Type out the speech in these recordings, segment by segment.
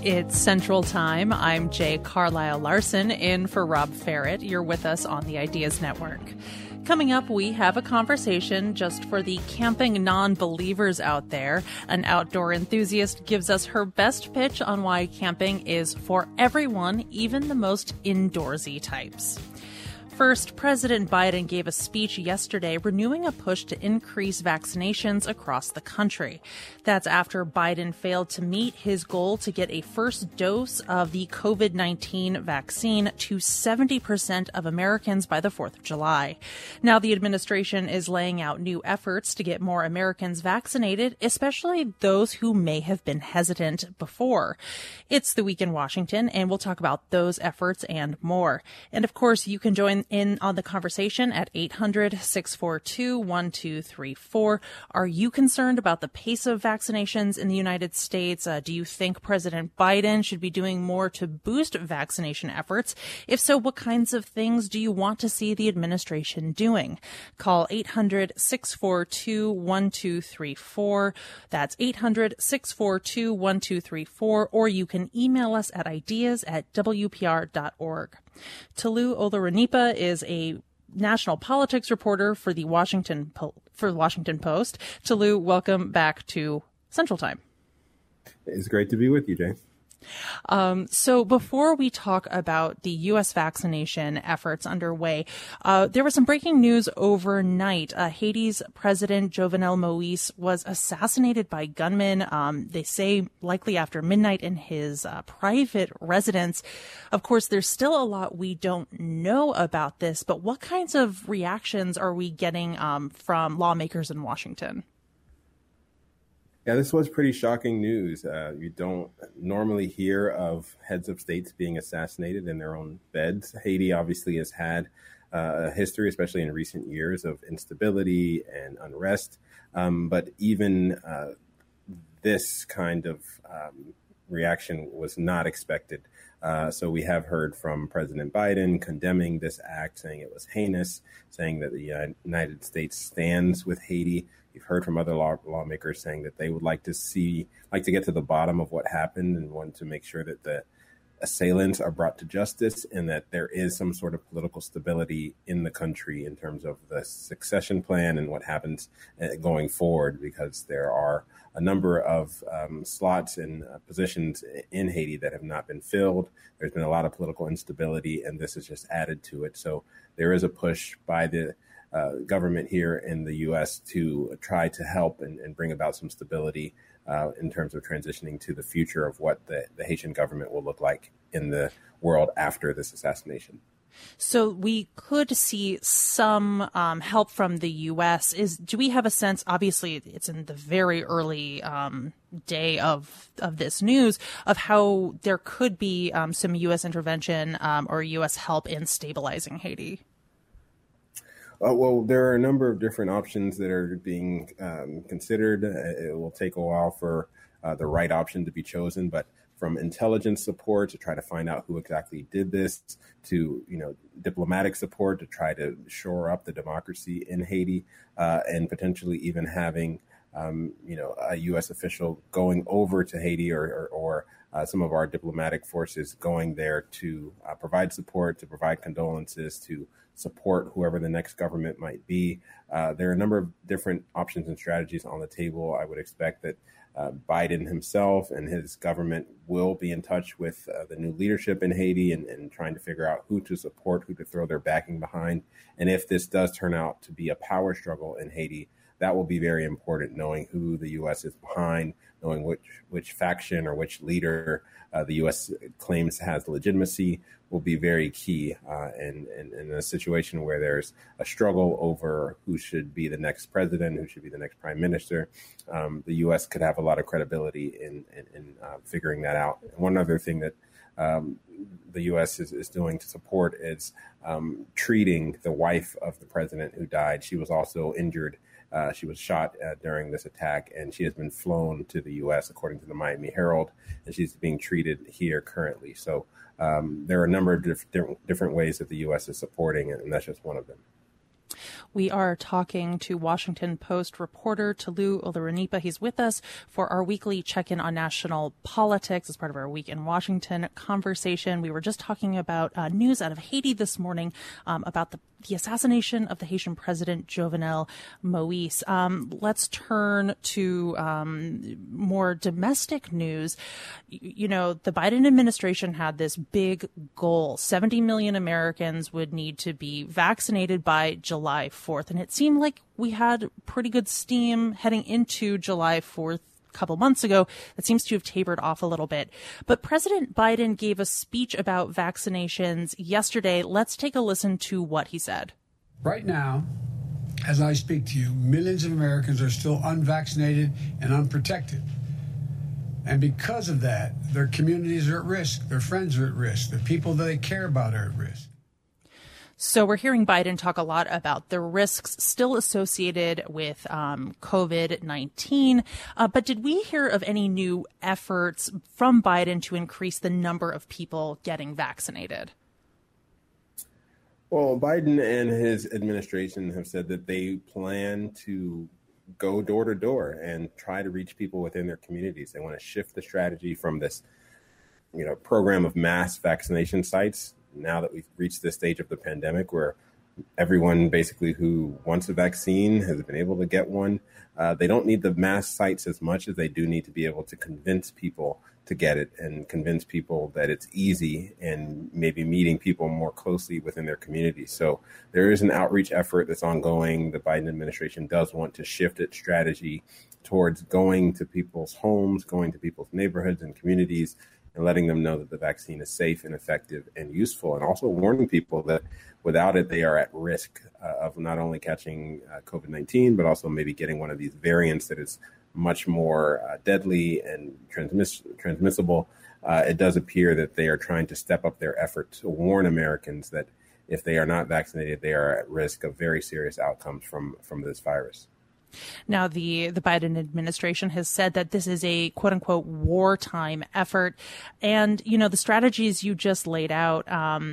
It's Central Time. I'm Jay Carlisle Larson in for Rob Ferret. You're with us on the Ideas Network. Coming up, we have a conversation just for the camping non-believers out there. An outdoor enthusiast gives us her best pitch on why camping is for everyone, even the most indoorsy types. First, President Biden gave a speech yesterday renewing a push to increase vaccinations across the country. That's after Biden failed to meet his goal to get a first dose of the COVID-19 vaccine to 70% of Americans by the 4th of July. Now the administration is laying out new efforts to get more Americans vaccinated, especially those who may have been hesitant before. It's the Week in Washington, and we'll talk about those efforts and more. And of course, you can join in on the conversation at 800-642-1234. Are you concerned about the pace of vaccinations in the United States? Do you think President Biden should be doing more to boost vaccination efforts? If so, what kinds of things do you want to see the administration doing? Call 800-642-1234. That's 800-642-1234, or you can email us at ideas@wpr.org. Tolu Olorunipa is a national politics reporter for the Washington Post. Tolu, welcome back to Central Time. It's great to be with you, Jay. So before we talk about the U.S. vaccination efforts underway, there was some breaking news overnight. Haiti's President Jovenel Moïse was assassinated by gunmen, they say likely after midnight in his private residence. Of course, there's still a lot we don't know about this, but what kinds of reactions are we getting from lawmakers in Washington? Yeah, this was pretty shocking news. You don't normally hear of heads of states being assassinated in their own beds. Haiti obviously has had a history, especially in recent years, of instability and unrest. But even this kind of reaction was not expected. So we have heard from President Biden condemning this act, saying it was heinous, saying that the United States stands with Haiti. You've heard from other lawmakers saying that they would like to get to the bottom of what happened and want to make sure that the assailants are brought to justice and that there is some sort of political stability in the country in terms of the succession plan and what happens going forward, because there are a number of slots and positions in Haiti that have not been filled. There's been a lot of political instability, and this has just added to it. So there is a push by the government here in the U.S. to try to help and bring about some stability in terms of transitioning to the future of what the Haitian government will look like in the world after this assassination. So we could see some help from the U.S. Do we have a sense, obviously it's in the very early day of this news, of how there could be some U.S. intervention or U.S. help in stabilizing Haiti? Well, there are a number of different options that are being considered. It will take a while for the right option to be chosen, but from intelligence support to try to find out who exactly did this, to diplomatic support to try to shore up the democracy in Haiti, and potentially even having a U.S. official going over to Haiti or some of our diplomatic forces going there to provide support, to provide condolences, to support whoever the next government might be. There are a number of different options and strategies on the table. I would expect that Biden himself and his government will be in touch with the new leadership in Haiti and trying to figure out who to support, who to throw their backing behind. And if this does turn out to be a power struggle in Haiti, that will be very important, knowing who the U.S. is behind, knowing which faction or which leader the U.S. claims has legitimacy will be very key. And in a situation where there's a struggle over who should be the next president, who should be the next prime minister, the U.S. could have a lot of credibility in figuring that out. And one other thing that the U.S. is doing to support is treating the wife of the president who died. She was also injured. She was shot during this attack, and she has been flown to the U.S., according to the Miami Herald, and she's being treated here currently. So there are a number of different ways that the U.S. is supporting it, and that's just one of them. We are talking to Washington Post reporter Tolu Olorunnipa. He's with us for our weekly check-in on national politics as part of our Week in Washington conversation. We were just talking about news out of Haiti this morning about the assassination of the Haitian president, Jovenel Moise. Let's turn to more domestic news. You know, the Biden administration had this big goal. 70 million Americans would need to be vaccinated by July 4th. And it seemed like we had pretty good steam heading into July 4th. Couple months ago. That seems to have tapered off a little bit. But President Biden gave a speech about vaccinations yesterday. Let's take a listen to what he said. Right now, as I speak to you, millions of Americans are still unvaccinated and unprotected. And because of that, their communities are at risk. Their friends are at risk. The people that they care about are at risk. So we're hearing Biden talk a lot about the risks still associated with COVID-19. But did we hear of any new efforts from Biden to increase the number of people getting vaccinated? Well, Biden and his administration have said that they plan to go door to door and try to reach people within their communities. They want to shift the strategy from this, program of mass vaccination sites. Now that we've reached this stage of the pandemic where everyone basically who wants a vaccine has been able to get one, they don't need the mass sites as much as they do need to be able to convince people to get it and convince people that it's easy and maybe meeting people more closely within their community. So there is an outreach effort that's ongoing. The Biden administration does want to shift its strategy towards going to people's homes, going to people's neighborhoods and communities, and letting them know that the vaccine is safe and effective and useful, and also warning people that without it, they are at risk of not only catching COVID-19, but also maybe getting one of these variants that is much more deadly and transmissible. It does appear that they are trying to step up their effort to warn Americans that if they are not vaccinated, they are at risk of very serious outcomes from this virus. Now, the Biden administration has said that this is a quote unquote wartime effort. And, the strategies you just laid out,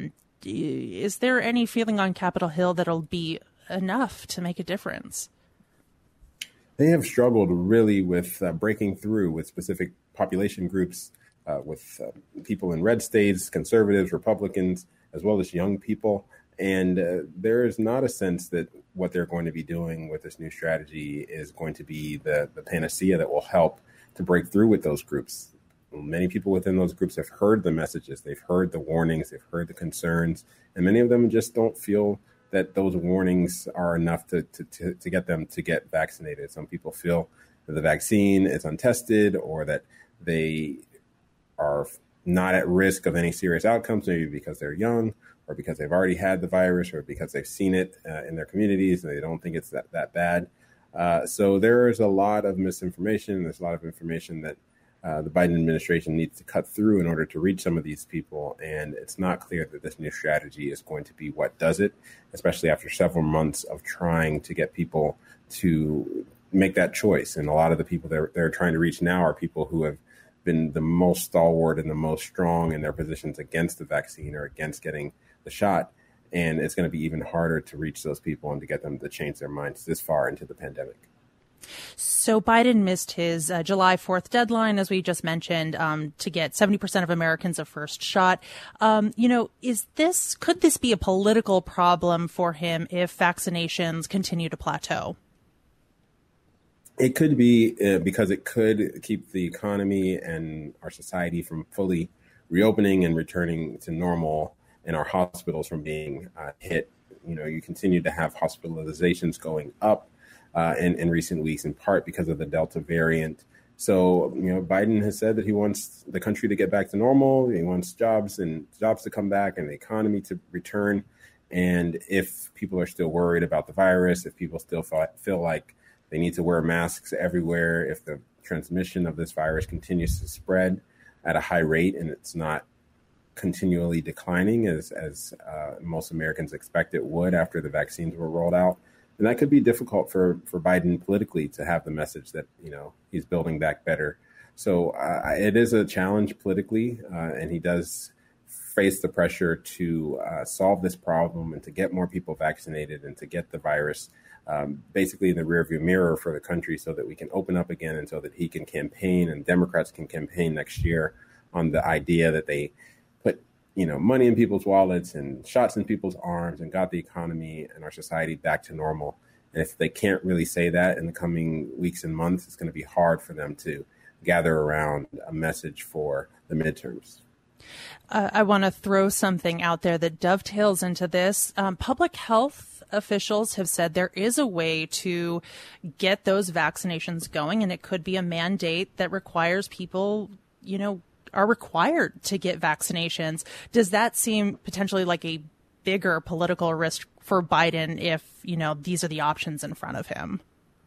is there any feeling on Capitol Hill that it'll be enough to make a difference? They have struggled really with breaking through with specific population groups, with people in red states, conservatives, Republicans, as well as young people. And there is not a sense that what they're going to be doing with this new strategy is going to be the panacea that will help to break through with those groups. Many people within those groups have heard the messages, they've heard the warnings, they've heard the concerns, and many of them just don't feel that those warnings are enough to get them to get vaccinated. Some people feel that the vaccine is untested or that they are not at risk of any serious outcomes, maybe because they're young or because they've already had the virus or because they've seen it in their communities and they don't think it's that bad. So there is a lot of misinformation. There's a lot of information that the Biden administration needs to cut through in order to reach some of these people. And it's not clear that this new strategy is going to be what does it, especially after several months of trying to get people to make that choice. And a lot of the people they're trying to reach now are people who have been the most stalwart and the most strong in their positions against the vaccine or against getting the shot. And it's going to be even harder to reach those people and to get them to change their minds this far into the pandemic. So Biden missed his July 4th deadline, as we just mentioned, to get 70% of Americans a first shot. Could this be a political problem for him if vaccinations continue to plateau? It could be because it could keep the economy and our society from fully reopening and returning to normal, and our hospitals from being hit. You continue to have hospitalizations going up in recent weeks, in part because of the Delta variant. So, Biden has said that he wants the country to get back to normal. He wants jobs to come back and the economy to return. And if people are still worried about the virus, if people still feel like they need to wear masks everywhere, if the transmission of this virus continues to spread at a high rate and it's not continually declining as most Americans expect it would after the vaccines were rolled out, then that could be difficult for Biden politically to have the message that, he's building back better. So it is a challenge politically, and he does face the pressure to solve this problem and to get more people vaccinated and to get the virus basically in the rearview mirror for the country so that we can open up again and so that he can campaign and Democrats can campaign next year on the idea that they put, money in people's wallets and shots in people's arms and got the economy and our society back to normal. And if they can't really say that in the coming weeks and months, it's going to be hard for them to gather around a message for the midterms. I want to throw something out there that dovetails into this. Public health officials have said there is a way to get those vaccinations going, and it could be a mandate that requires people, are required to get vaccinations. Does that seem potentially like a bigger political risk for Biden if, these are the options in front of him?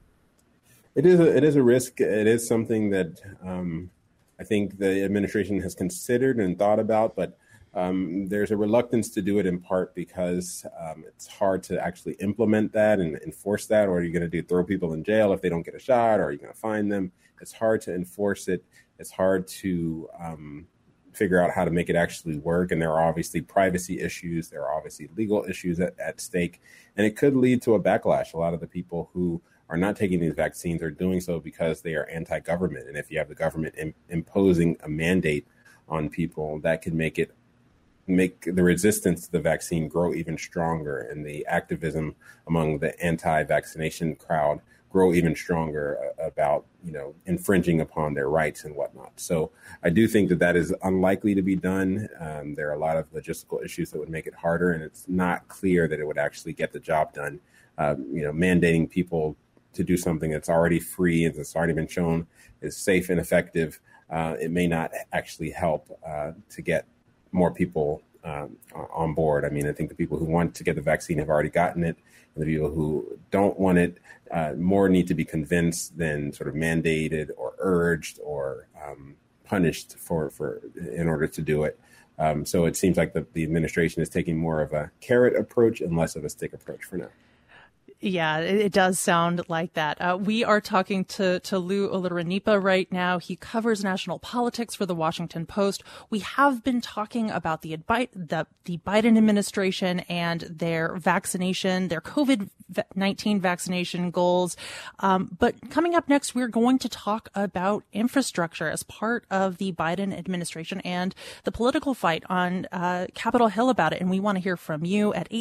It is a risk. It is something that I think the administration has considered and thought about, but there's a reluctance to do it in part because it's hard to actually implement that and enforce that. Or are you going to throw people in jail if they don't get a shot? Or are you going to fine them? It's hard to enforce it. It's hard to figure out how to make it actually work. And there are obviously privacy issues. There are obviously legal issues at stake. And it could lead to a backlash. A lot of the people who are not taking these vaccines are doing so because they are anti-government. And if you have the government imposing a mandate on people, that could make the resistance to the vaccine grow even stronger and the activism among the anti-vaccination crowd grow even stronger about, infringing upon their rights and whatnot. So I do think that is unlikely to be done. There are a lot of logistical issues that would make it harder, and it's not clear that it would actually get the job done. Mandating people to do something that's already free and that's already been shown is safe and effective, it may not actually help to get more people on board. I mean, I think the people who want to get the vaccine have already gotten it. And the people who don't want it more need to be convinced than sort of mandated or urged or punished in order to do it. So it seems like the administration is taking more of a carrot approach and less of a stick approach for now. Yeah, it does sound like that. We are talking to Lou Olorunnipa right now. He covers national politics for the Washington Post. We have been talking about the Biden administration and their vaccination, their COVID-19 vaccination goals. But coming up next, we're going to talk about infrastructure as part of the Biden administration and the political fight on Capitol Hill about it. And we want to hear from you at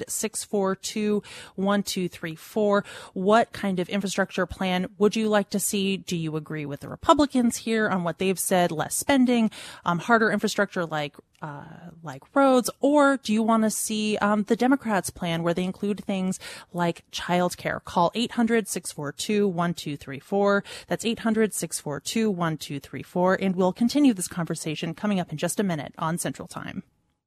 800-642-1234. What kind of infrastructure plan would you like to see? Do you agree with the Republicans here on what they've said, less spending, harder infrastructure like roads, or do you want to see the Democrats' plan where they include things like childcare? Call 800-642-1234. That's 800-642-1234, and we'll continue this conversation coming up in just a minute on Central Time.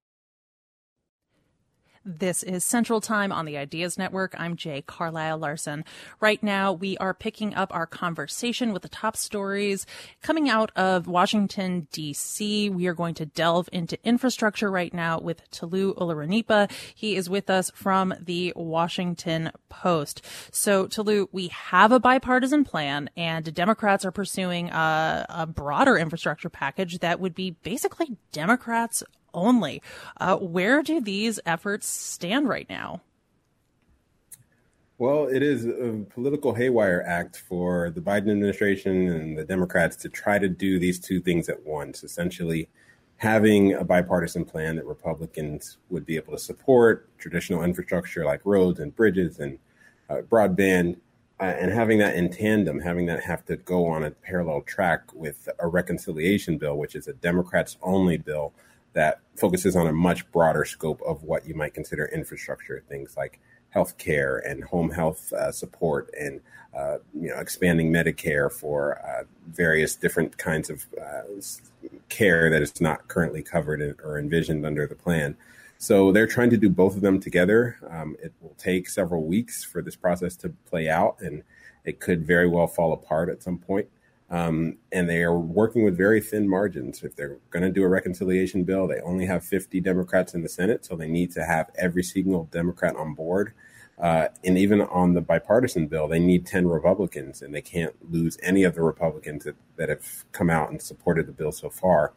This is Central Time on the Ideas Network. I'm Jay Carlisle Larson. Right now, we are picking up our conversation with the top stories coming out of Washington, D.C. We are going to delve into infrastructure right now with Lou Olorunnipa. He is with us from the Washington Post. So, Lou, we have a bipartisan plan, and Democrats are pursuing a broader infrastructure package that would be basically Democrats only. Where do these efforts stand right now? Well, it is a political haywire act for the Biden administration and the Democrats to try to do these two things at once, essentially having a bipartisan plan that Republicans would be able to support, traditional infrastructure like roads and bridges and broadband, and having that in tandem, having that have to go on a parallel track with a reconciliation bill, which is a Democrats only bill that focuses on a much broader scope of what you might consider infrastructure, things like healthcare and home health support and expanding Medicare for various different kinds of care that is not currently covered or envisioned under the plan. So they're trying to do both of them together. It will take several weeks for this process to play out, and it could very well fall apart at some point. And they are working with very thin margins. If they're going to do a reconciliation bill, they only have 50 Democrats in the Senate, so they need to have every single Democrat on board. And even on the bipartisan bill, they need 10 Republicans, and they can't lose any of the Republicans that have come out and supported the bill so far.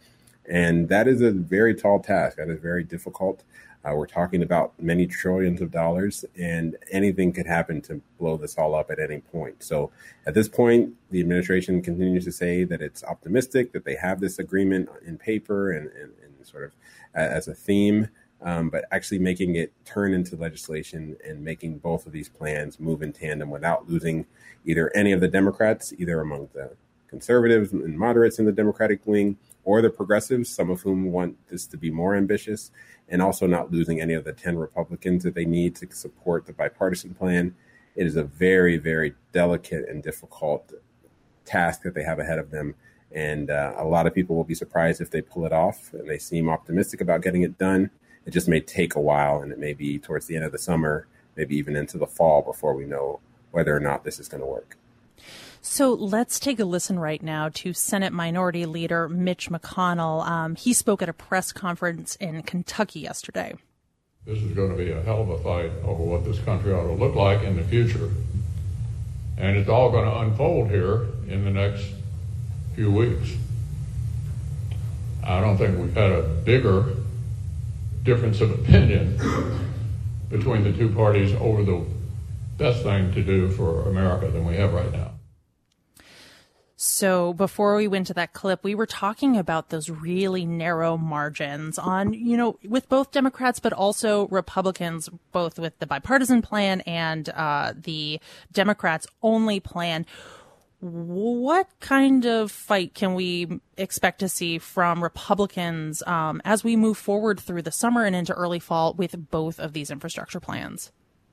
And that is a very tall task. That is very difficult. We're talking about many trillions of dollars, and anything could happen to blow this all up at any point. So at this point, the administration continues to say that it's optimistic, that they have this agreement in paper and sort of as a theme, but actually making it turn into legislation and making both of these plans move in tandem without losing either any of the Democrats, either among the conservatives and moderates in the Democratic wing, or the progressives, some of whom want this to be more ambitious, and also not losing any of the 10 Republicans that they need to support the bipartisan plan. It is a very, very delicate and difficult task that they have ahead of them. And a lot of people will be surprised if they pull it off, and they seem optimistic about getting it done. It just may take a while, and it may be towards the end of the summer, maybe even into the fall before we know whether or not this is going to work. So let's take a listen right now to Senate Minority Leader Mitch McConnell. He spoke at a press conference in Kentucky yesterday. This is going to be a hell of a fight over what this country ought to look like in the future. And it's all going to unfold here in the next few weeks. I don't think we've had a bigger difference of opinion between the two parties over the best thing to do for America than we have right now. So before we went to that clip, we were talking about those really narrow margins on, with both Democrats, but also Republicans, both with the bipartisan plan and the Democrats only plan. What kind of fight can we expect to see from Republicans as we move forward through the summer and into early fall with both of these infrastructure plans?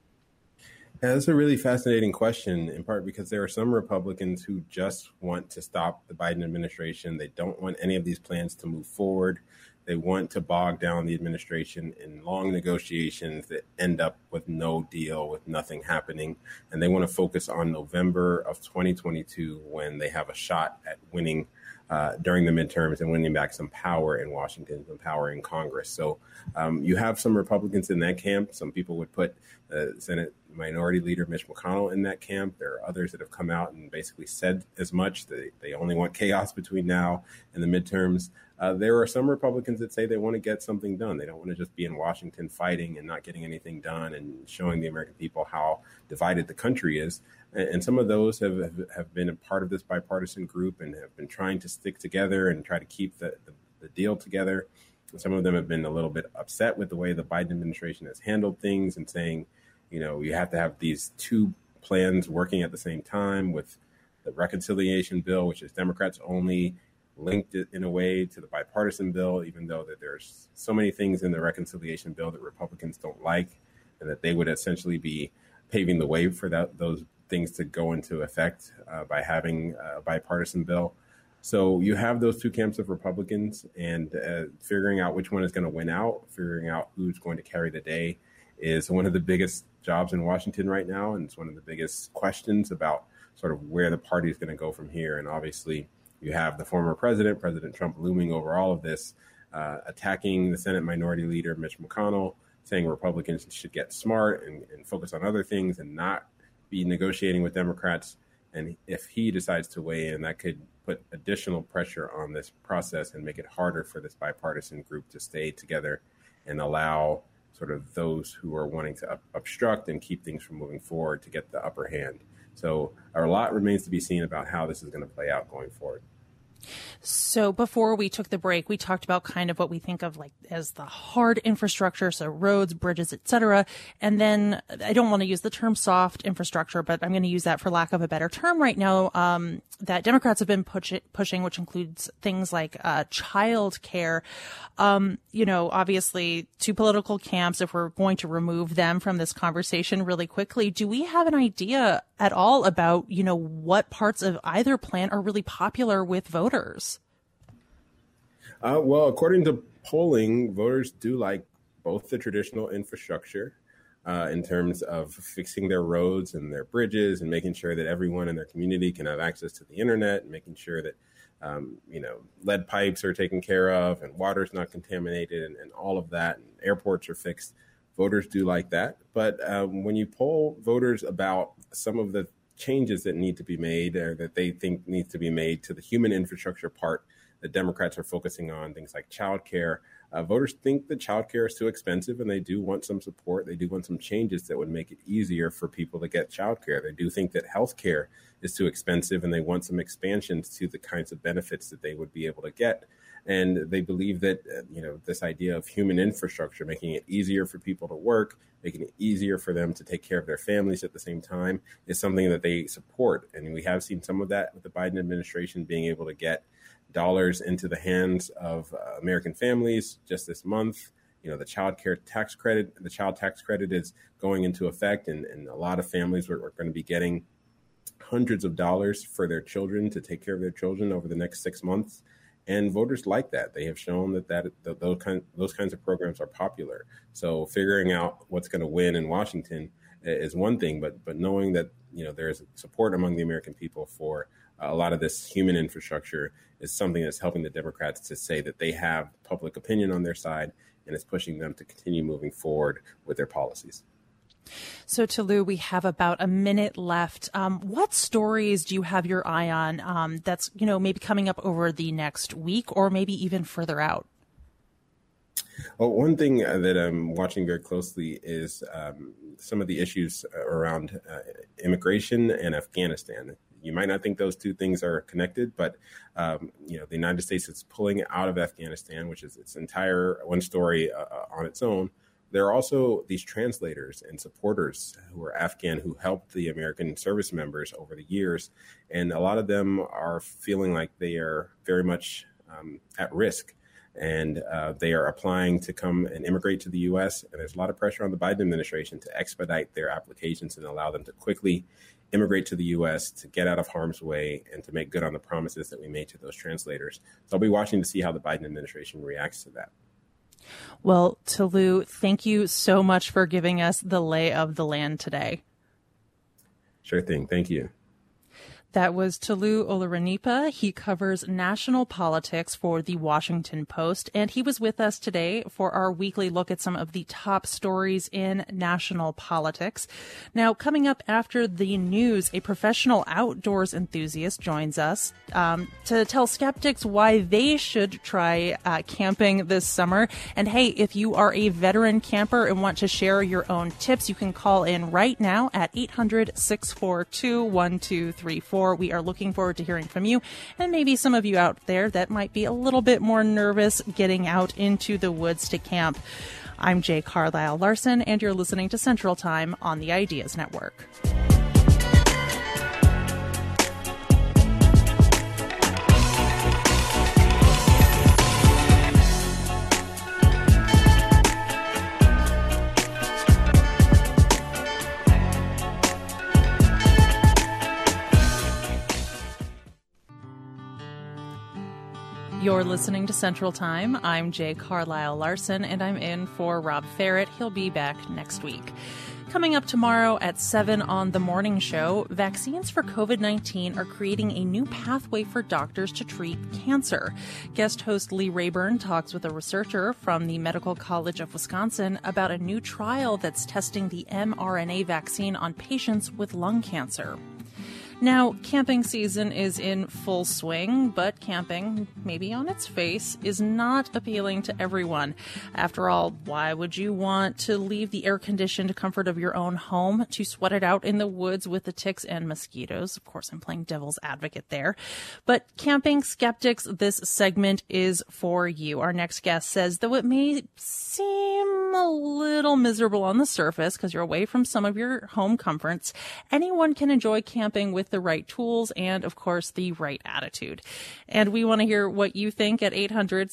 Yeah, that's a really fascinating question, in part because there are some Republicans who just want to stop the Biden administration. They don't want any of these plans to move forward. They want to bog down the administration in long negotiations that end up with no deal, with nothing happening. And they want to focus on November of 2022 when they have a shot at winning during the midterms and winning back some power in Washington, some power in Congress. So you have some Republicans in that camp. Some people would put Senate Minority Leader Mitch McConnell in that camp. There are others that have come out and basically said as much. They only want chaos between now and the midterms. There are some Republicans that say they want to get something done. They don't want to just be in Washington fighting and not getting anything done and showing the American people how divided the country is. And some of those have been a part of this bipartisan group and have been trying to stick together and try to keep the deal together. And some of them have been a little bit upset with the way the Biden administration has handled things and saying, you have to have these two plans working at the same time, with the reconciliation bill, which is Democrats only, linked it in a way to the bipartisan bill, even though that there's so many things in the reconciliation bill that Republicans don't like, and that they would essentially be paving the way for those things to go into effect by having a bipartisan bill. So you have those two camps of Republicans, and figuring out which one is going to win out, figuring out who's going to carry the day is one of the biggest jobs in Washington right now. And it's one of the biggest questions about sort of where the party is going to go from here. And obviously you have the former president, President Trump, looming over all of this, attacking the Senate Minority Leader, Mitch McConnell, saying Republicans should get smart and focus on other things and not be negotiating with Democrats. And if he decides to weigh in, that could put additional pressure on this process and make it harder for this bipartisan group to stay together and allow sort of those who are wanting to obstruct and keep things from moving forward to get the upper hand. So a lot remains to be seen about how this is going to play out going forward. So before we took the break, we talked about kind of what we think of like as the hard infrastructure, so roads, bridges, et cetera. And then I don't want to use the term soft infrastructure, but I'm going to use that for lack of a better term right now, that Democrats have been pushing, which includes things like child care. Obviously two political camps, if we're going to remove them from this conversation really quickly, do we have an idea at all about, what parts of either plan are really popular with voters? Well, according to polling, voters do like both the traditional infrastructure in terms of fixing their roads and their bridges and making sure that everyone in their community can have access to the internet and making sure that, lead pipes are taken care of and water's not contaminated and all of that, and airports are fixed. Voters do like that. But when you poll voters about some of the changes that need to be made or that they think needs to be made to the human infrastructure part, the Democrats are focusing on things like childcare. Voters think that childcare is too expensive, and they do want some support. They do want some changes that would make it easier for people to get childcare. They do think that healthcare is too expensive, and they want some expansions to the kinds of benefits that they would be able to get. And they believe that, this idea of human infrastructure, making it easier for people to work, making it easier for them to take care of their families at the same time, is something that they support. And we have seen some of that with the Biden administration being able to get dollars into the hands of American families just this month. The child tax credit is going into effect, and a lot of families are going to be getting hundreds of dollars for their children to take care of their children over the next 6 months. And voters like that. They have shown that those kinds of programs are popular. So figuring out what's going to win in Washington is one thing, but knowing that there's support among the American people for a lot of this human infrastructure is something that's helping the Democrats to say that they have public opinion on their side, and it's pushing them to continue moving forward with their policies. So, Tolu, we have about a minute left. What stories do you have your eye on that's, maybe coming up over the next week or maybe even further out? Well, one thing that I'm watching very closely is some of the issues around immigration and Afghanistan. You might not think those two things are connected, but the United States is pulling out of Afghanistan, which is its entire one story on its own. There are also these translators and supporters who are Afghan who helped the American service members over the years. And a lot of them are feeling like they are very much at risk. And they are applying to come and immigrate to the U.S. And there's a lot of pressure on the Biden administration to expedite their applications and allow them to quickly immigrate to the U.S., to get out of harm's way, and to make good on the promises that we made to those translators. So I'll be watching to see how the Biden administration reacts to that. Well, Tolu, thank you so much for giving us the lay of the land today. Sure thing. Thank you. That was Tolu Olorunnipa. He covers national politics for The Washington Post, and he was with us today for our weekly look at some of the top stories in national politics. Now, coming up after the news, a professional outdoors enthusiast joins us to tell skeptics why they should try camping this summer. And hey, if you are a veteran camper and want to share your own tips, you can call in right now at 800-642-1234. We are looking forward to hearing from you, and maybe some of you out there that might be a little bit more nervous getting out into the woods to camp. I'm Jay Carlisle Larson, and you're listening to Central Time on the Ideas Network. You're listening to Central Time. I'm Jay Carlisle Larson, and I'm in for Rob Ferret. He'll be back next week. Coming up tomorrow at 7 on The Morning Show, vaccines for COVID-19 are creating a new pathway for doctors to treat cancer. Guest host Lee Rayburn talks with a researcher from the Medical College of Wisconsin about a new trial that's testing the mRNA vaccine on patients with lung cancer. Now, camping season is in full swing, but camping, maybe on its face, is not appealing to everyone. After all, why would you want to leave the air-conditioned comfort of your own home to sweat it out in the woods with the ticks and mosquitoes? Of course, I'm playing devil's advocate there. But camping skeptics, this segment is for you. Our next guest says, though it may seem a little miserable on the surface because you're away from some of your home comforts, anyone can enjoy camping with the right tools and, of course, the right attitude. And we want to hear what you think at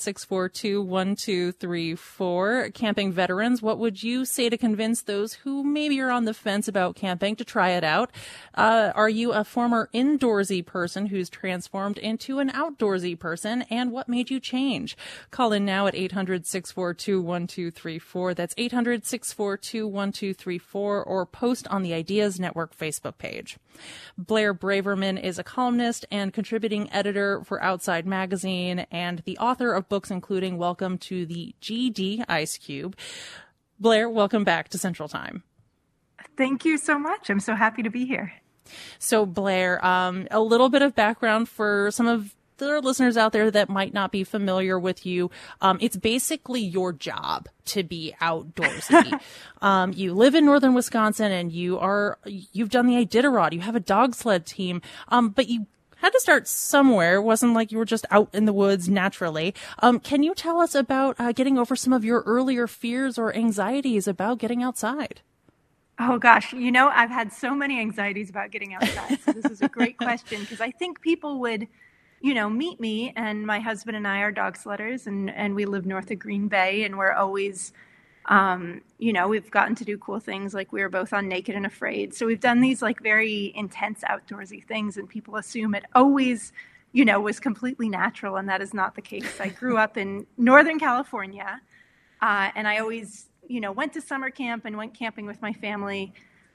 800-642-1234. Camping veterans, what would you say to convince those who maybe are on the fence about camping to try it out? Are you a former indoorsy person who's transformed into an outdoorsy person? And what made you change? Call in now at 800-642-1234. That's 800-642-1234, or post on the Ideas Network Facebook page. Blair Braverman is a columnist and contributing editor for Outside Magazine and the author of books including Welcome to the GD Ice Cube. Blair, welcome back to Central Time. Thank you so much. I'm so happy to be here. So Blair, a little bit of background for some of there are listeners out there that might not be familiar with you. It's basically your job to be outdoorsy. You live in northern Wisconsin, and you've done the Iditarod. You have a dog sled team, but you had to start somewhere. It wasn't like you were just out in the woods naturally. Can you tell us about getting over some of your earlier fears or anxieties about getting outside? Oh, gosh. I've had so many anxieties about getting outside. So this is a great question, because I think people would, meet me, and my husband and I are dog sledders, and we live north of Green Bay, and we're always, we've gotten to do cool things. Like, we were both on Naked and Afraid. So we've done these like very intense outdoorsy things, and people assume it always, was completely natural. And that is not the case. I grew up in Northern California, and I always, went to summer camp and went camping with my family.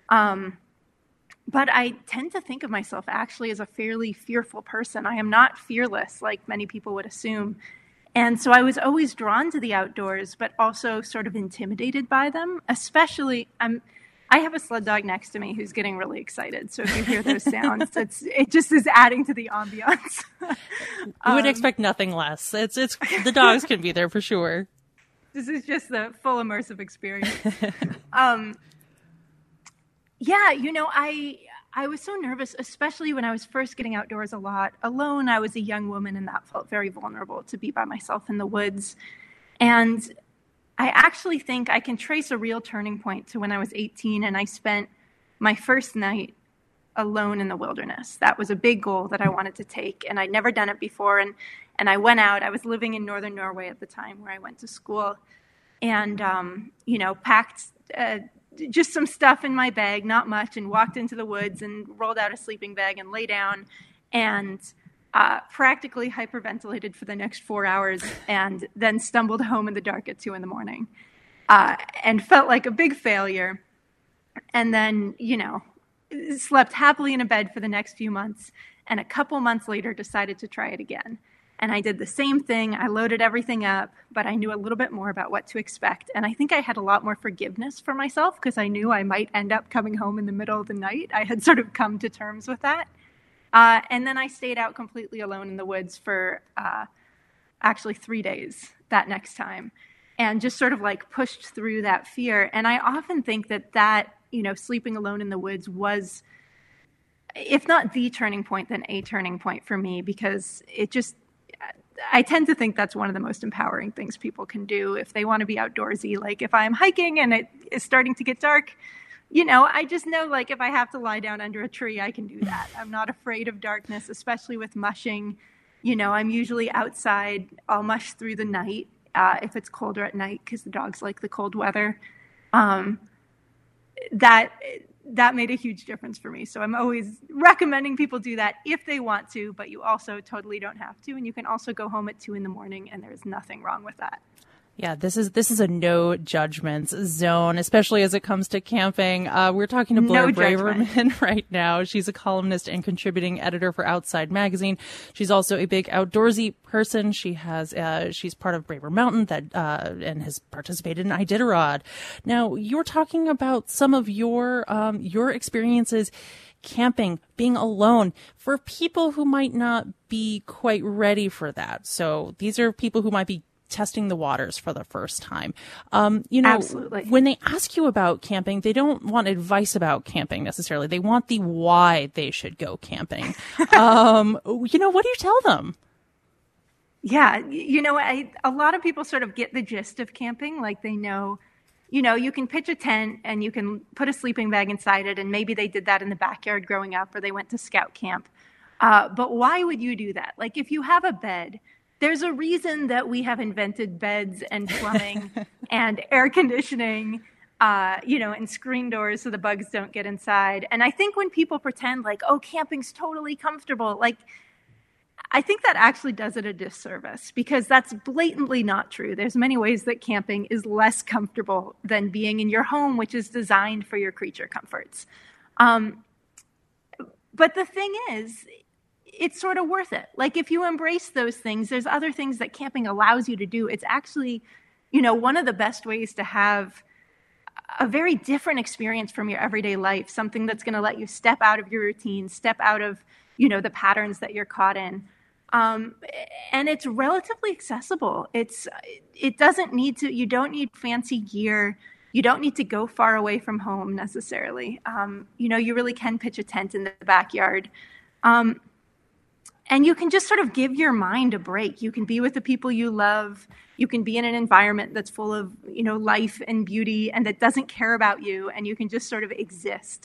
But I tend to think of myself actually as a fairly fearful person. I am not fearless like many people would assume. And so I was always drawn to the outdoors, but also sort of intimidated by them. Especially, I have a sled dog next to me who's getting really excited. So if you hear those sounds, it just is adding to the ambiance. You would expect nothing less. It's the dogs can be there for sure. This is just the full immersive experience. I was so nervous, especially when I was first getting outdoors a lot. Alone, I was a young woman, and that felt very vulnerable to be by myself in the woods. And I actually think I can trace a real turning point to when I was 18, and I spent my first night alone in the wilderness. That was a big goal that I wanted to take, and I'd never done it before. And I went out. I was living in northern Norway at the time where I went to school, and, packed just some stuff in my bag, not much, and walked into the woods and rolled out a sleeping bag and lay down and practically hyperventilated for the next 4 hours, and then stumbled home in the dark at 2 a.m. And felt like a big failure. And then, slept happily in a bed for the next few months, and a couple months later decided to try it again. And I did the same thing. I loaded everything up, but I knew a little bit more about what to expect. And I think I had a lot more forgiveness for myself, because I knew I might end up coming home in the middle of the night. I had sort of come to terms with that. And then I stayed out completely alone in the woods for actually 3 days that next time, and just sort of like pushed through that fear. And I often think that sleeping alone in the woods was, if not the turning point, then a turning point for me, because I tend to think that's one of the most empowering things people can do if they want to be outdoorsy. Like, if I'm hiking and it is starting to get dark, I just know, like, if I have to lie down under a tree, I can do that. I'm not afraid of darkness, especially with mushing. I'm usually outside. I'll mush through the night if it's colder at night, because the dogs like the cold weather. That made a huge difference for me. So I'm always recommending people do that if they want to, but you also totally don't have to. And you can also go home at 2 a.m, and there's nothing wrong with that. Yeah, this is a no judgments zone, especially as it comes to camping. We're talking to Blair Braverman right now. She's a columnist and contributing editor for Outside Magazine. She's also a big outdoorsy person. She's part of Braver Mountain and has participated in Iditarod. Now, you're talking about some of your experiences camping, being alone, for people who might not be quite ready for that. So these are people who might be testing the waters for the first time. Absolutely. When they ask you about camping, they don't want advice about camping necessarily. They want the why they should go camping. What do you tell them? Yeah. A lot of people sort of get the gist of camping. Like, they know, you can pitch a tent and you can put a sleeping bag inside it. And maybe they did that in the backyard growing up, or they went to scout camp. But why would you do that? Like, if you have a bed, there's a reason that we have invented beds and plumbing and air conditioning, and screen doors so the bugs don't get inside. And I think when people pretend like, oh, camping's totally comfortable, like, I think that actually does it a disservice, because that's blatantly not true. There's many ways that camping is less comfortable than being in your home, which is designed for your creature comforts. But the thing is, it's sort of worth it. Like, if you embrace those things, there's other things that camping allows you to do. It's actually, one of the best ways to have a very different experience from your everyday life, something that's going to let you step out of your routine, step out of, the patterns that you're caught in. And it's relatively accessible. It doesn't need to, you don't need fancy gear. You don't need to go far away from home necessarily. You really can pitch a tent in the backyard. And you can just sort of give your mind a break. You can be with the people you love. You can be in an environment that's full of, life and beauty and that doesn't care about you. And you can just sort of exist.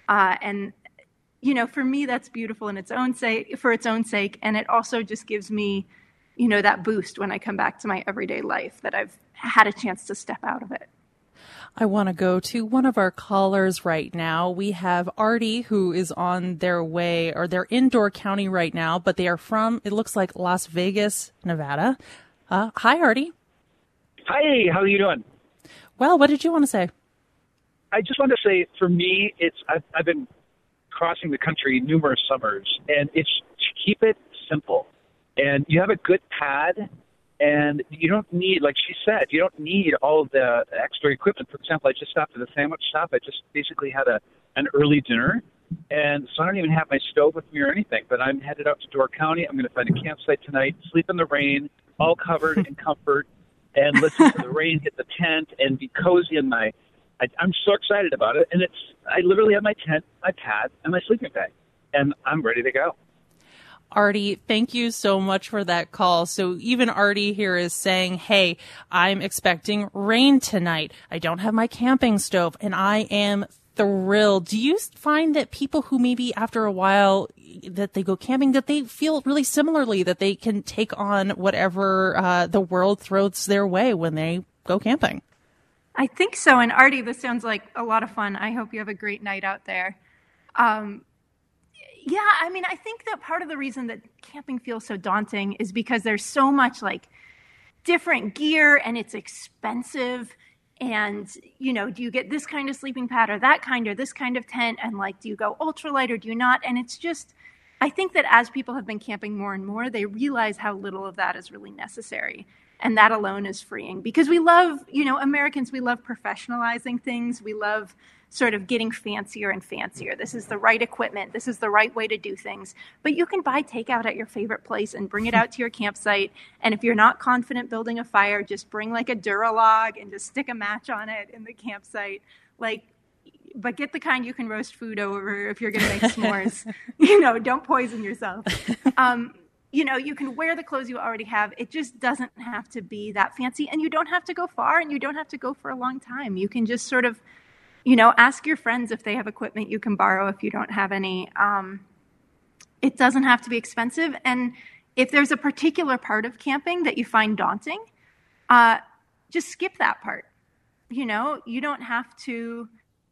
For me, that's beautiful in its own sake. And it also just gives me, that boost when I come back to my everyday life that I've had a chance to step out of it. I want to go to one of our callers right now. We have Artie, who is on their way, or they're in Door County right now, but they are from, it looks like, Las Vegas, Nevada. Hi, Artie. Hi, how are you doing? Well, what did you want to say? I just wanted to say, for me, I've been crossing the country numerous summers, and it's keep it simple. And you have a good pad, and you don't need, like she said, you don't need all of the extra equipment. For example, I just stopped at a sandwich shop. I just basically had an early dinner, and so I don't even have my stove with me or anything, but I'm headed out to Door County. I'm going to find a campsite tonight, sleep in the rain, all covered in comfort, and listen to the rain hit the tent and be cozy in I'm so excited about it. And I literally have my tent, my pad, and my sleeping bag, and I'm ready to go. Artie, thank you so much for that call. So even Artie here is saying, hey, I'm expecting rain tonight. I don't have my camping stove, and I am thrilled. Do you find that people who maybe after a while that they go camping, that they feel really similarly, that they can take on whatever the world throws their way when they go camping? I think so. And Artie, this sounds like a lot of fun. I hope you have a great night out there. I think that part of the reason that camping feels so daunting is because there's so much like different gear and it's expensive. And, do you get this kind of sleeping pad or that kind or this kind of tent? And do you go ultralight or do you not? And it's just, I think that as people have been camping more and more, they realize how little of that is really necessary. And that alone is freeing because we love, Americans, we love professionalizing things. We love sort of getting fancier and fancier. This is the right equipment. This is the right way to do things. But you can buy takeout at your favorite place and bring it out to your campsite. And if you're not confident building a fire, just bring a Duralog and just stick a match on it in the campsite. But get the kind you can roast food over if you're going to make s'mores. Don't poison yourself. You can wear the clothes you already have. It just doesn't have to be that fancy. And you don't have to go far and you don't have to go for a long time. You can just sort of, ask your friends if they have equipment you can borrow if you don't have any. It doesn't have to be expensive. And if there's a particular part of camping that you find daunting, just skip that part. You don't have to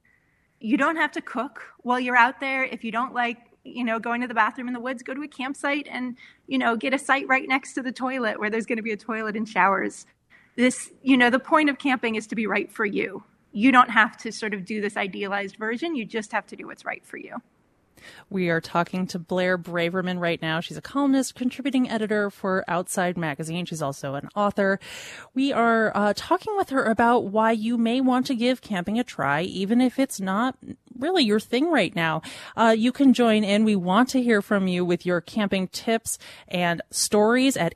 cook while you're out there. If you don't like, going to the bathroom in the woods, go to a campsite and, get a site right next to the toilet where there's going to be a toilet and showers. The point of camping is to be right for you. You don't have to sort of do this idealized version. You just have to do what's right for you. We are talking to Blair Braverman right now. She's a columnist, contributing editor for Outside Magazine. She's also an author. We are talking with her about why you may want to give camping a try, even if it's not really your thing right now. You can join in. We want to hear from you with your camping tips and stories at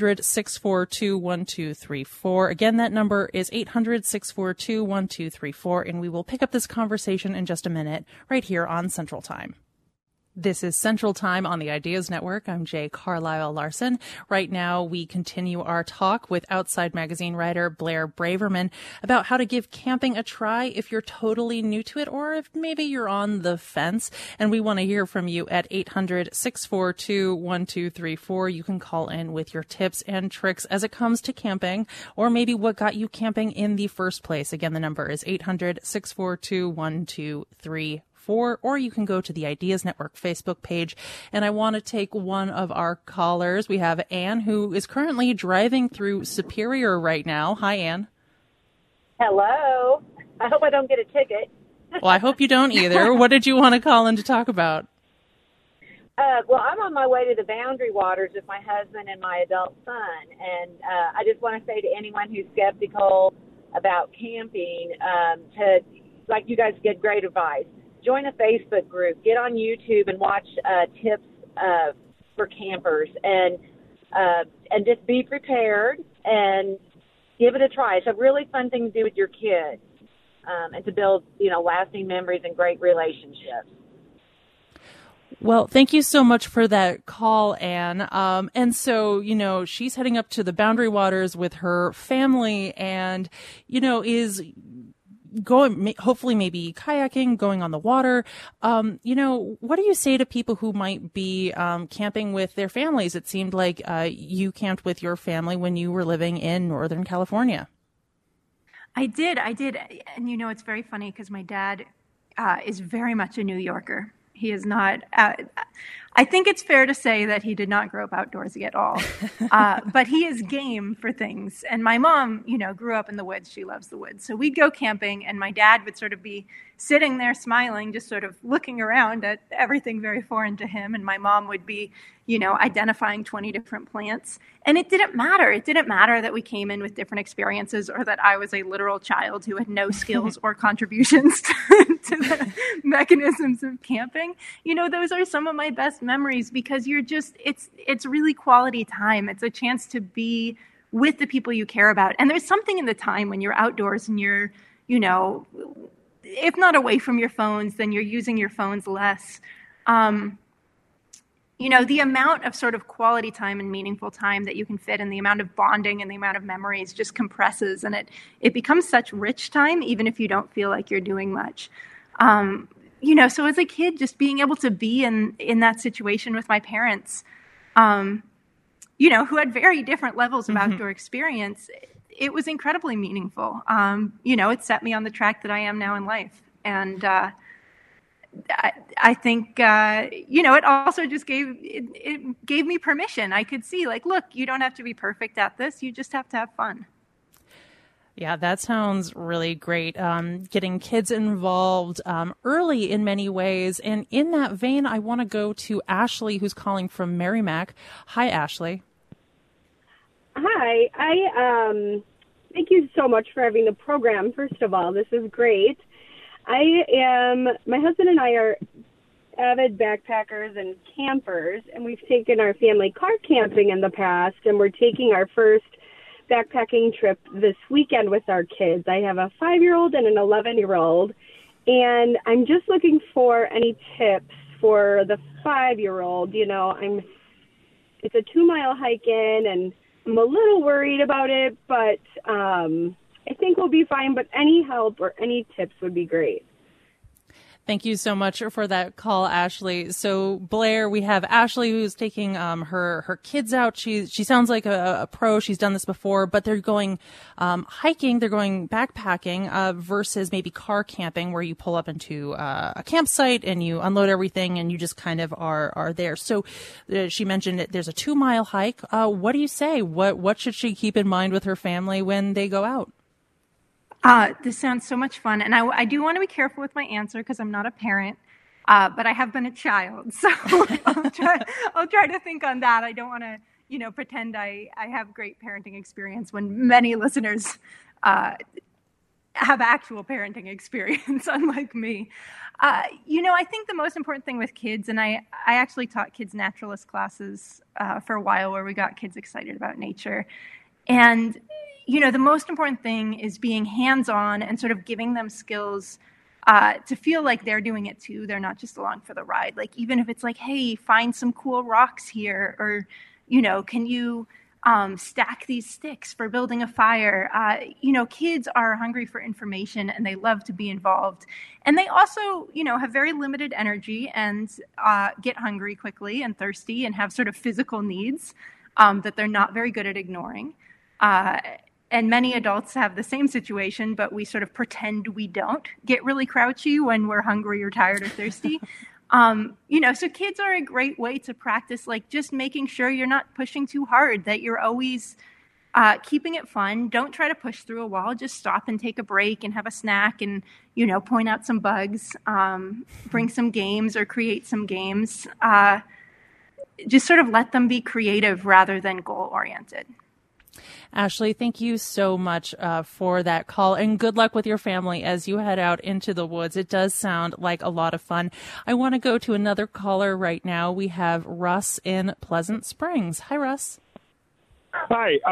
800-642-1234. Again, that number is 800-642-1234, and we will pick up this conversation in just a minute right here on Central Time. This is Central Time on the Ideas Network. I'm Jay Carlisle Larson. Right now, we continue our talk with Outside Magazine writer Blair Braverman about how to give camping a try if you're totally new to it or if maybe you're on the fence. And we want to hear from you at 800-642-1234. You can call in with your tips and tricks as it comes to camping, or maybe what got you camping in the first place. Again, the number is 800-642-1234. Or you can go to the Ideas Network Facebook page. And I want to take one of our callers. We have Anne, who is currently driving through Superior right now. Hi, Anne. Hello. I hope I don't get a ticket. Well, I hope you don't either. What did you want to call in to talk about? Well, I'm on my way to the Boundary Waters with my husband and my adult son. And I just want to say to anyone who's skeptical about camping, like you guys get great advice. Join a Facebook group, get on YouTube and watch tips for campers, and just be prepared and give it a try. It's a really fun thing to do with your kids, and to build, lasting memories and great relationships. Well, thank you so much for that call, Anne. And so, she's heading up to the Boundary Waters with her family and, is going, hopefully maybe kayaking, going on the water. What do you say to people who might be camping with their families? It seemed like you camped with your family when you were living in Northern California. I did. And, it's very funny because my dad is very much a New Yorker. He is not, I think it's fair to say that he did not grow up outdoorsy at all, but he is game for things. And my mom, grew up in the woods. She loves the woods. So we'd go camping and my dad would sort of be sitting there smiling, just sort of looking around at everything very foreign to him. And my mom would be, identifying 20 different plants. And it didn't matter. It didn't matter that we came in with different experiences or that I was a literal child who had no skills or contributions to the mechanisms of camping. Those are some of my best memories because it's really quality time. It's a chance to be with the people you care about. And there's something in the time when you're outdoors and you're, if not away from your phones, then you're using your phones less. The amount of sort of quality time and meaningful time that you can fit and the amount of bonding and the amount of memories just compresses, and it becomes such rich time, even if you don't feel like you're doing much. So as a kid, just being able to be in that situation with my parents, who had very different levels of outdoor experience, it was incredibly meaningful. It set me on the track that I am now in life. And I think, it also just gave me permission. I could see, look, you don't have to be perfect at this. You just have to have fun. Yeah, that sounds really great. Getting kids involved early in many ways. And in that vein, I want to go to Ashley, who's calling from Merrimack. Hi, Ashley. Hi. Thank you so much for having the program. First of all, this is great. My husband and I are avid backpackers and campers, and we've taken our family car camping in the past, and we're taking our first backpacking trip this weekend with our kids. I have a 5-year-old and an 11-year-old, and I'm just looking for any tips for the 5-year-old. It's a 2-mile hike in, and I'm a little worried about it, but I think we'll be fine, but any help or any tips would be great. Thank you so much for that call, Ashley. So, Blair, we have Ashley who's taking her kids out. She sounds like a pro. She's done this before, but they're going hiking. They're going backpacking versus maybe car camping, where you pull up into a campsite and you unload everything and you just kind of are there. So, she mentioned that there's a 2-mile hike. What do you say? What should she keep in mind with her family when they go out? This sounds so much fun. And I do want to be careful with my answer because I'm not a parent, but I have been a child. So I'll try to think on that. I don't want to, pretend I have great parenting experience when many listeners have actual parenting experience, unlike me. I think the most important thing with kids, and I actually taught kids naturalist classes for a while where we got kids excited about nature. And the most important thing is being hands-on and sort of giving them skills to feel like they're doing it too. They're not just along for the ride. Like, even if it's like, hey, find some cool rocks here, or, can you stack these sticks for building a fire? Kids are hungry for information and they love to be involved. And they also, have very limited energy and get hungry quickly and thirsty and have sort of physical needs that they're not very good at ignoring. And many adults have the same situation, but we sort of pretend we don't get really crouchy when we're hungry or tired or thirsty. So kids are a great way to practice, just making sure you're not pushing too hard, that you're always keeping it fun. Don't try to push through a wall. Just stop and take a break and have a snack and, point out some bugs, bring some games or create some games. Just sort of let them be creative rather than goal-oriented. Ashley, thank you so much for that call, and good luck with your family as you head out into the woods. It does sound like a lot of fun. I want to go to another caller right now. We have Russ in Pleasant Springs. Hi, Russ. Hi.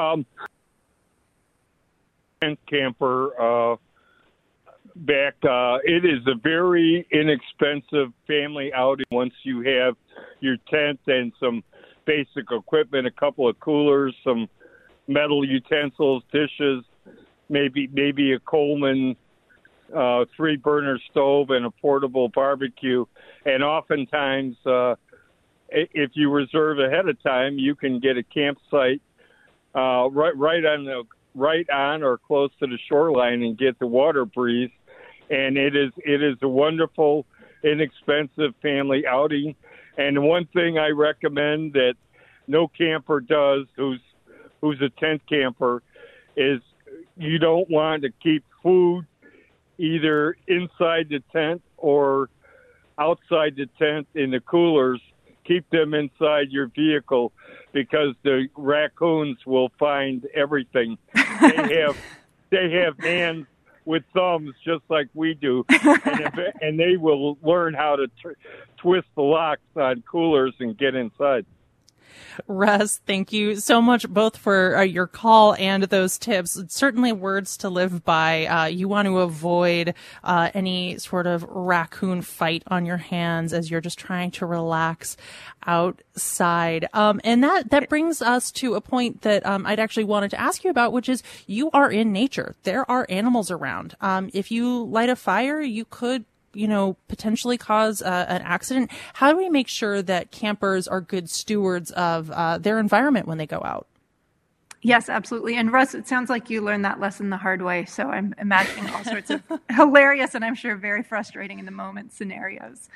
Camper back. It is a very inexpensive family outing once you have your tent and some basic equipment, a couple of coolers, some metal utensils, dishes, maybe a Coleman 3-burner stove and a portable barbecue. And oftentimes, if you reserve ahead of time, you can get a campsite right on or close to the shoreline and get the water breeze. And it is a wonderful, inexpensive family outing. And one thing I recommend that no camper does who's a tent camper is you don't want to keep food either inside the tent or outside the tent in the coolers. Keep them inside your vehicle because the raccoons will find everything. They have hands with thumbs just like we do, and they will learn how to twist the locks on coolers and get inside. Russ, thank you so much both for your call and those tips. It's certainly words to live by. You want to avoid any sort of raccoon fight on your hands as you're just trying to relax outside. And that brings us to a point that I'd actually wanted to ask you about, which is you are in nature. There are animals around. If you light a fire, you could potentially cause an accident. How do we make sure that campers are good stewards of their environment when they go out? Yes, absolutely. And Russ, it sounds like you learned that lesson the hard way. So I'm imagining all sorts of hilarious and I'm sure very frustrating in the moment scenarios.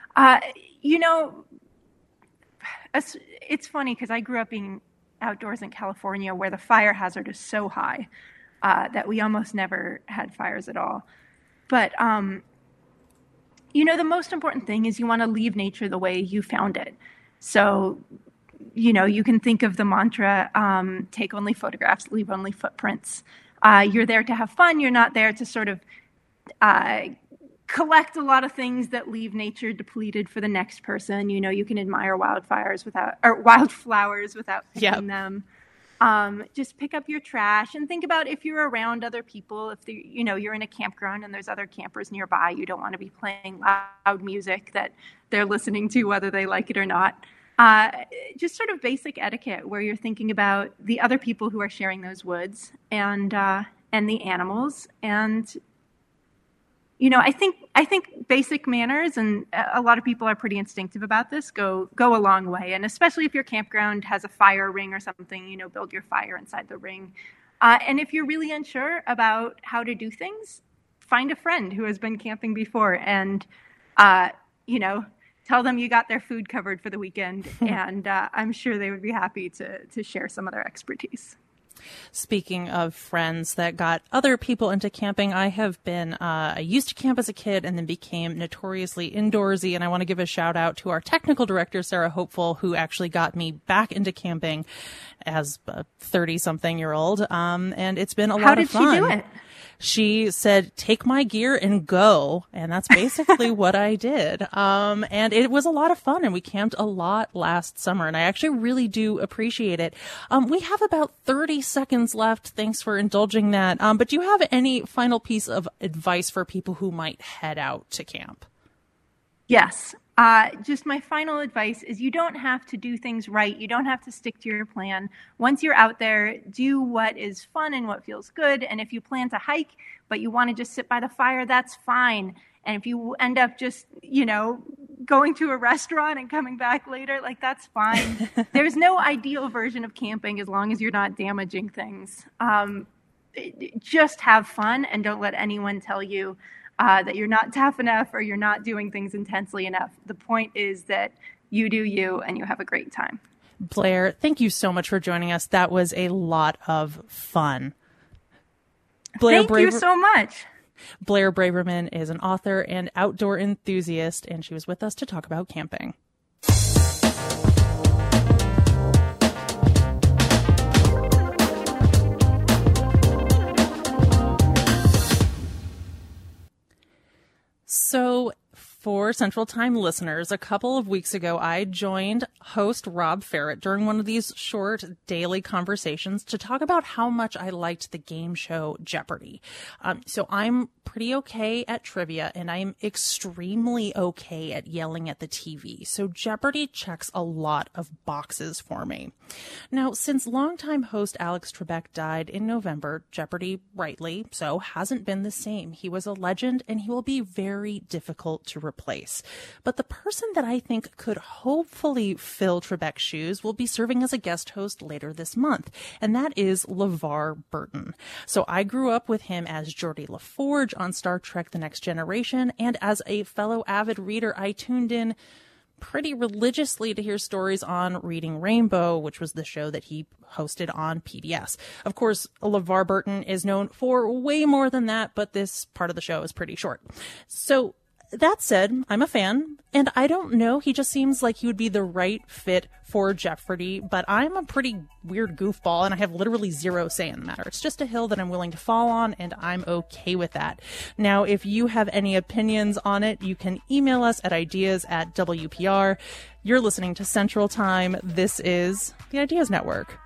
It's funny because I grew up being outdoors in California where the fire hazard is so high that we almost never had fires at all. But the most important thing is you want to leave nature the way you found it. So, you can think of the mantra, take only photographs, leave only footprints. You're there to have fun. You're not there to sort of collect a lot of things that leave nature depleted for the next person. You can admire wildflowers without picking them. Just pick up your trash and think about if you're around other people, if you're in a campground and there's other campers nearby, you don't want to be playing loud music that they're listening to, whether they like it or not. Just sort of basic etiquette where you're thinking about the other people who are sharing those woods and the animals. And, I think basic manners, and a lot of people are pretty instinctive about this, go a long way. And especially if your campground has a fire ring or something, build your fire inside the ring. And if you're really unsure about how to do things, find a friend who has been camping before and, tell them you got their food covered for the weekend. And I'm sure they would be happy to share some of their expertise. Speaking of friends that got other people into camping, I used to camp as a kid and then became notoriously indoorsy. And I want to give a shout out to our technical director, Sarah Hopeful, who actually got me back into camping as a 30-something-year-old. And it's been a lot of fun. How did she do it? She said, take my gear and go. And that's basically what I did. And it was a lot of fun. And we camped a lot last summer. And I actually really do appreciate it. We have about 30 seconds left. Thanks for indulging that. But do you have any final piece of advice for people who might head out to camp? Yes. Just my final advice is you don't have to do things right. You don't have to stick to your plan. Once you're out there, do what is fun and what feels good. And if you plan to hike, but you want to just sit by the fire, that's fine. And if you end up just, going to a restaurant and coming back later, that's fine. There's no ideal version of camping as long as you're not damaging things. Just have fun and don't let anyone tell you that you're not tough enough or you're not doing things intensely enough. The point is that you do you and you have a great time. Blair, thank you so much for joining us. That was a lot of fun. Thank you so much. Blair Braverman is an author and outdoor enthusiast, and she was with us to talk about camping. For Central Time listeners, a couple of weeks ago, I joined host Rob Ferret during one of these short daily conversations to talk about how much I liked the game show Jeopardy. So I'm pretty okay at trivia, and I'm extremely okay at yelling at the TV. So Jeopardy checks a lot of boxes for me. Now, since longtime host Alex Trebek died in November, Jeopardy, rightly so, hasn't been the same. He was a legend, and he will be very difficult to replace. But the person that I think could hopefully fill Trebek's shoes will be serving as a guest host later this month, and that is LeVar Burton. So I grew up with him as Geordi LaForge on Star Trek The Next Generation, and as a fellow avid reader, I tuned in pretty religiously to hear stories on Reading Rainbow, which was the show that he hosted on PBS. Of course, LeVar Burton is known for way more than that, but this part of the show is pretty short. So that said, I'm a fan, and I don't know, he just seems like he would be the right fit for Jeopardy, but I'm a pretty weird goofball, and I have literally zero say in the matter. It's just a hill that I'm willing to fall on, and I'm okay with that. Now, if you have any opinions on it, you can email us at ideas@WPR. You're listening to Central Time. This is the Ideas Network.